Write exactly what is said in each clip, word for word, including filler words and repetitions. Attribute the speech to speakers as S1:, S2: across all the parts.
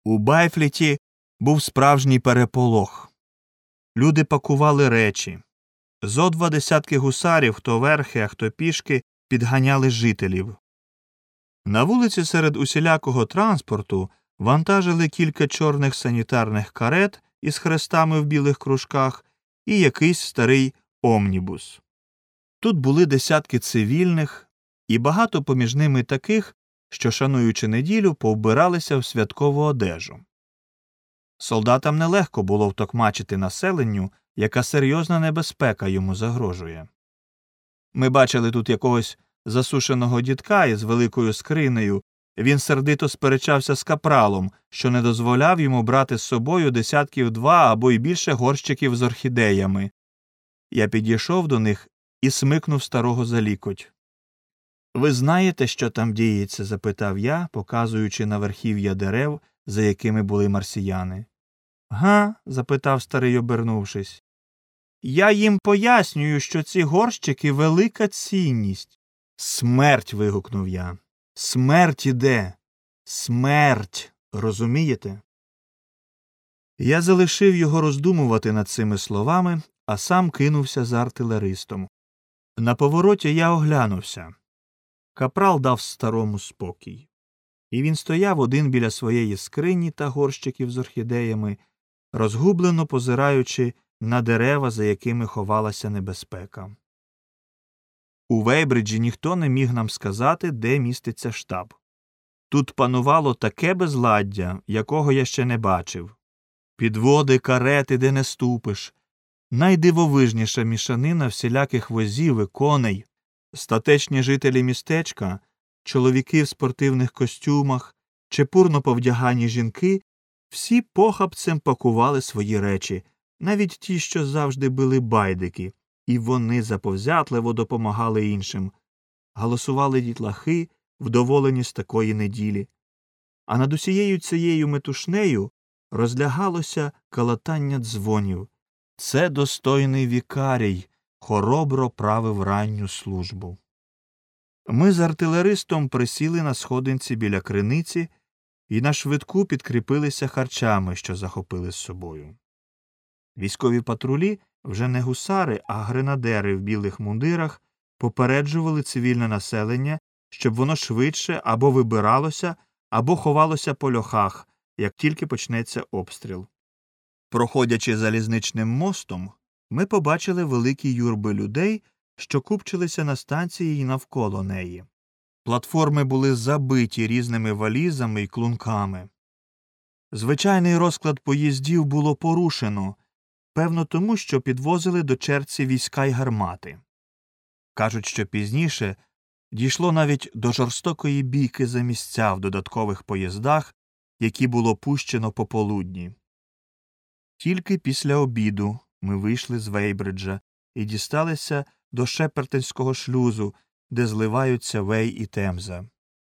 S1: У Байфліті був справжній переполох. Люди пакували речі. Зо два десятки гусарів, хто верхи, а хто пішки, підганяли жителів. На вулиці серед усілякого транспорту вантажили кілька чорних санітарних карет із хрестами в білих кружках і якийсь старий омнібус. Тут були десятки цивільних і багато поміж ними таких, що, шануючи неділю, повбиралися в святкову одежу. Солдатам нелегко було втокмачити населенню, яка серйозна небезпека йому загрожує. Ми бачили тут якогось засушеного дідка із великою скринею. Він сердито сперечався з капралом, що не дозволяв йому брати з собою десятків два або й більше горщиків з орхідеями. Я підійшов до них і смикнув старого за лікоть. «Ви знаєте, що там діється?» – запитав я, показуючи на верхів'я дерев, за якими були марсіяни. «Га?» – запитав старий, обернувшись. «Я їм пояснюю, що ці горщики – велика цінність». «Смерть!» – вигукнув я. «Смерть іде! Смерть! Розумієте?» Я залишив його роздумувати над цими словами, а сам кинувся за артилеристом. На повороті я оглянувся. Капрал дав старому спокій. І він стояв один біля своєї скрині та горщиків з орхідеями, розгублено позираючи на дерева, за якими ховалася небезпека. У Вейбриджі ніхто не міг нам сказати, де міститься штаб. Тут панувало таке безладдя, якого я ще не бачив. Підводи, карети, де не ступиш. Найдивовижніша мішанина всіляких возів і коней. Статечні жителі містечка, чоловіки в спортивних костюмах, чепурно повдягані жінки – всі похапцем пакували свої речі, навіть ті, що завжди били байдики, і вони заповзятливо допомагали іншим. Галасували дітлахи, вдоволені з такої неділі. А над усією цією метушнею розлягалося калатання дзвонів. Це достойний вікарій хоробро правив ранню службу. Ми з артилеристом присіли на сходинці біля криниці і на швидку підкріпилися харчами, що захопили з собою. Військові патрулі, вже не гусари, а гренадери в білих мундирах, попереджували цивільне населення, щоб воно швидше або вибиралося, або ховалося по льохах, як тільки почнеться обстріл. Проходячи залізничним мостом, ми побачили великі юрби людей, що купчилися на станції й навколо неї. Платформи були забиті різними валізами й клунками. Звичайний розклад поїздів було порушено, певно тому, що підвозили до черці війська й гармати. Кажуть, що пізніше дійшло навіть до жорстокої бійки за місця в додаткових поїздах, які було пущено пополудні. Тільки після обіду ми вийшли з Вейбриджа і дісталися до Шепертонського шлюзу, де зливаються Вей і Темза.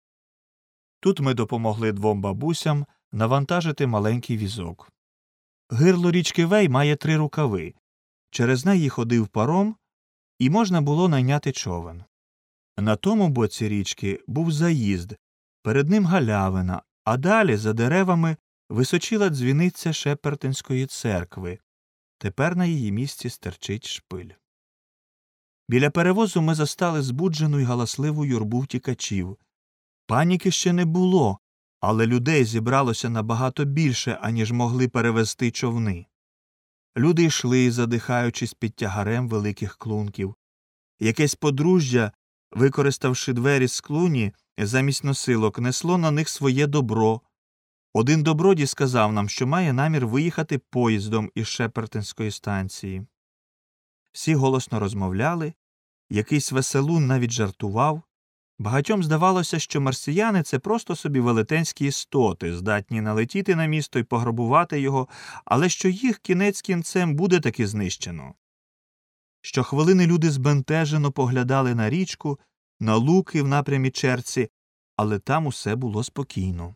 S1: Тут ми допомогли двом бабусям навантажити маленький візок. Гирло річки Вей має три рукави. Через неї ходив паром, і можна було найняти човен. На тому боці річки був заїзд, перед ним галявина, а далі, за деревами, височила дзвіниця Шепертонської церкви. Тепер на її місці стерчить шпиль. Біля перевозу ми застали збуджену й галасливу юрбу втікачів. Паніки ще не було, але людей зібралося набагато більше, аніж могли перевезти човни. Люди йшли, задихаючись під тягарем великих клунків. Якесь подружжя, використавши двері з клуні, замість носилок, несло на них своє добро. Один добродій сказав нам, що має намір виїхати поїздом із Шепертонської станції. Всі голосно розмовляли, якийсь веселун навіть жартував. Багатьом здавалося, що марсіяни – це просто собі велетенські істоти, здатні налетіти на місто і пограбувати його, але що їх кінець кінцем буде таки знищено. Щохвилини люди збентежено поглядали на річку, на луки в напрямі черці, але там усе було спокійно.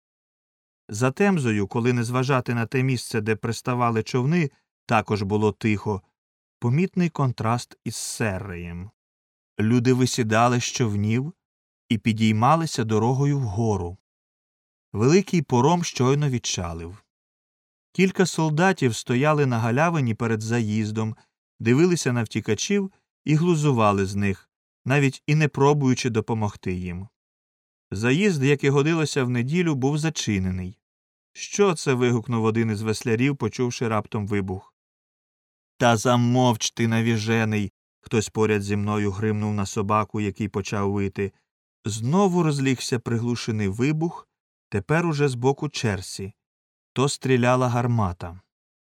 S1: За Темзою, коли не зважати на те місце, де приставали човни, також було тихо, помітний контраст із Серреєм. Люди висідали з човнів і підіймалися дорогою вгору. Великий пором щойно відчалив. Кілька солдатів стояли на галявині перед заїздом, дивилися на втікачів і глузували з них, навіть і не пробуючи допомогти їм. Заїзд, як і годилося в неділю, був зачинений. «Що це?» – вигукнув один із веслярів, почувши раптом вибух. «Та замовч ти, навіжений!» – хтось поряд зі мною гримнув на собаку, який почав вити. Знову розлігся приглушений вибух, тепер уже з боку черсі. То стріляла гармата.